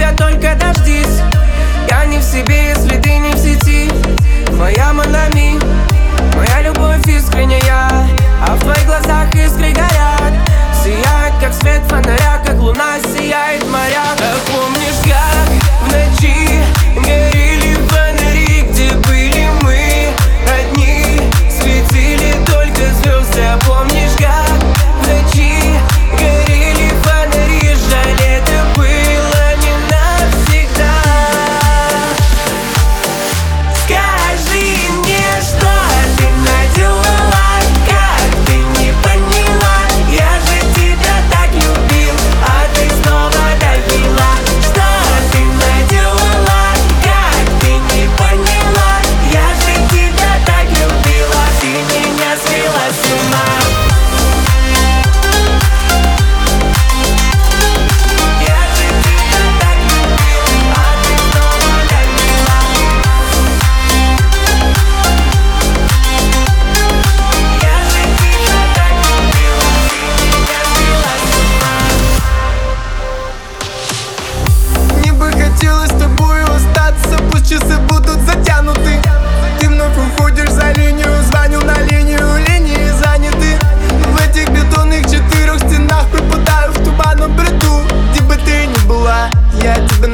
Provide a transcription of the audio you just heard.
тебя только дождись. Я не в себе, если ты не в сети. Моя Монами, моя любовь искренняя, а в твоих глазах искры горят. Сияет, как свет фонаря, как луна сияет моря. Помнишь, как в ночи горели фонари, где были мы одни, светили только звезды. А помнишь, как в ночи горели фонари, жаль, это было не навсегда. Скажи мне, что ты наделала, как ты не поняла. Я же тебя так любил, а ты снова добила. Что ты наделала, как ты не поняла. Я же тебя так любила, ты меня свела с ума. Я же тебя так любил, а ты снова добила. Я же тебя так любила, ты меня свела с ума. Мне бы хотелось с тобой остаться, пусть часы будут затянуты. Ты вновь уходишь за линию, звоню на линию, линии заняты. В этих бетонных четырех стенах пропадаю в туманном бреду. Где бы ты ни была, я тебя